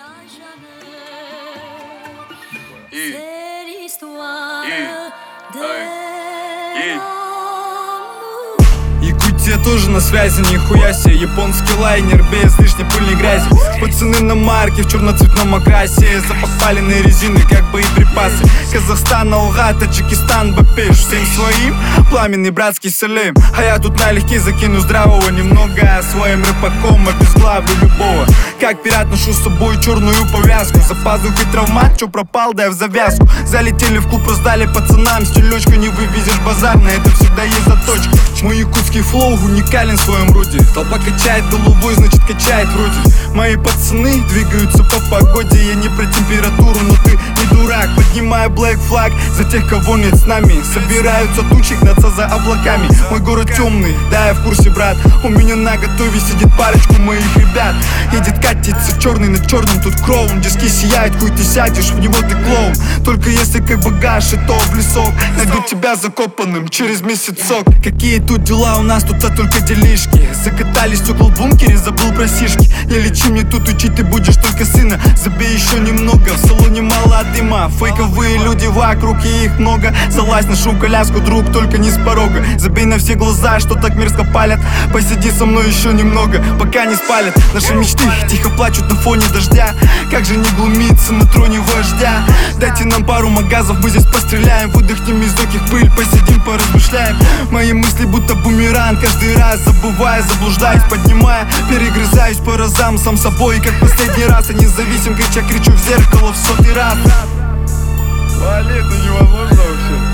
Якутия тоже на связи, нихуя себе. Японский лайнер без лишней пыльной грязи. Пацаны на марке в черноцветном окрасе, запопаленные резины, как боеприпасы. Казахстан, Алга, Таджикистан, Бапеш, всем своим пламенный братский салем. А я тут налегке закину здравого немного, своим рэпаком обезглавлю любого. Как пират ношу с собой черную повязку, за пазухой травмат, чё пропал, да я в завязку. Залетели в клуб, раздали пацанам стилечку, не вывезешь базар, на это всегда есть заточка. Мой якутский флоу уникален в своем роде. Толпа качает головой, значит качает вроде. Мои пацаны двигаются по погоде. Я не про температуру, но ты не дурак. Поднимаю black flag за тех, кого нет с нами. Собираются тучи, гнаться за облаками. Мой город темный, да я в курсе, брат. У меня на готове сидит парочку моих ребят. Едет катится черный на черном, тут кроун. Диски сияет, хуй ты сядешь, в него ты клоун. Только если как багаж и то в лесок. Найду тебя закопанным через месяцок. Какие тут дела у нас, тут только делишки. Закатали стекла в бункере, забыл про сишки. Не лечи мне тут, учить ты будешь только сына. Забей еще немного, в салоне мало дыма. Фейковые люди вокруг, и их много. Залазь на коляску, друг, только не с порога. Забей на все глаза, что так мерзко палят. Посиди со мной еще немного, пока не спалят. Наши мечты тихо плачут на фоне дождя. Как же не глумиться на троне вождя? Дайте нам пару магазов, мы здесь постреляем. Выдохнем из легких пыль, посидим, поразмышляем. Мои мысли будто бумеранг, каждый раз забывая, заблуждаюсь, поднимая, перегрызаюсь по разам сам собой, как последний раз. И независим, крича, кричу в зеркало в 100-й раз. Вали, это невозможно вообще.